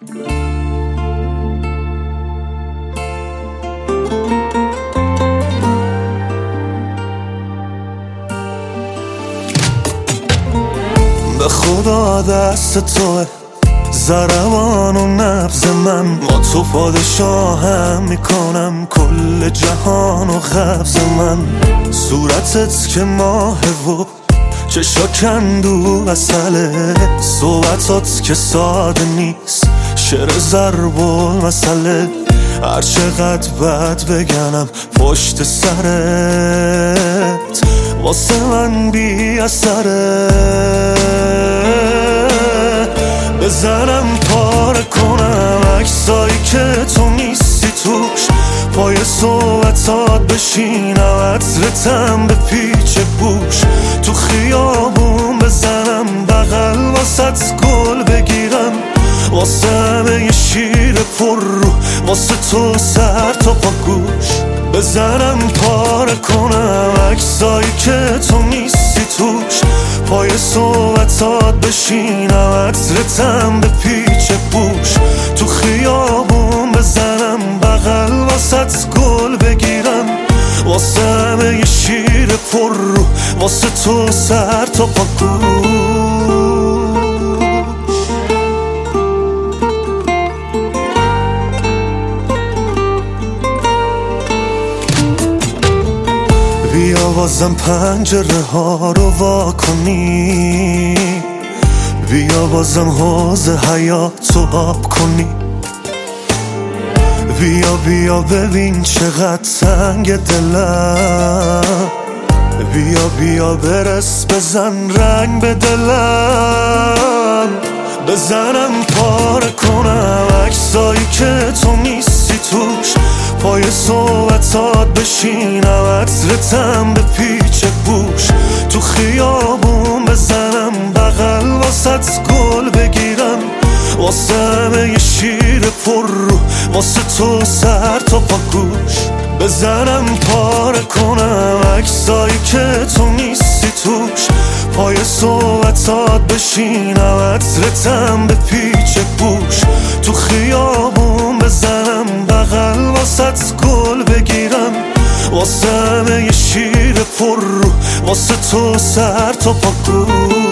به خدا دست توه ضربان و نبض من، با تو پادشاهم میکنم کل جهان و قبض من. صورتت که ماهه و چشا کندو اصله، صحبتات که ساده نیست شعر ضرب المثله. هر چقدر بد بگنم پشت سرت واسه من بی اثره. بزنم پاره کنم عکسایی که تو نیستی توش، پای صحبتات بشینم عطرتم به پیچ بوش. تو خیابون بزنم بغل واسه گل بگیرم، واسه همه شیر پر رو، واسه تو سر تا پا گوش. بزنم پاره کنم عکسایی که تو نیستی توش، پای صحبتات بشینم عطرتم به پیچ بوش. تو خیابون بزنم بغل واسه گل بگیرم، واسه همه شیر پر رو، واسه تو سر تا پا گوش. بیا بازم پنجره ها رو وا کنی، بیا بازم حوض حیات رو آب کنی. بیا بیا ببین چقدر تنگ دلم، بیا بیا برس بزن رنگ به دلم. بزنم پاره کنم عکسایی که تو نیستی توش، پای صحبتات بشینم عطرتم به پیچ بوش. تو خیابون بزنم بغل واسه گل بگیرم، واسه همه شیر پر رو، واسه تو سر تا پا گوش. بزنم پاره کنم عکسایی که تو نیستی توش، پای صحبتات بشینم عطرتم به پیچ بوش. تو خیابون بزنم بغل واسه گل بگیرم، واسه همه شیر پر رو، واسه تو سر تا پا گوش.